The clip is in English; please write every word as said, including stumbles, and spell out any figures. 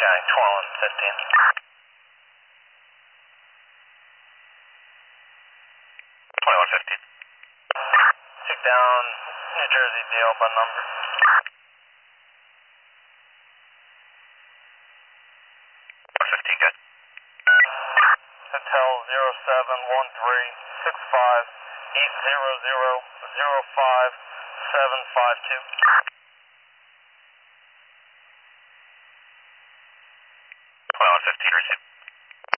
Sky twenty-one fifteen. twenty-one fifteen. Took down New Jersey D L by number. one fifteen, good. Hotel zero seven one three six five eight zero zero zero five seven five two. twenty-one fifteen, receive.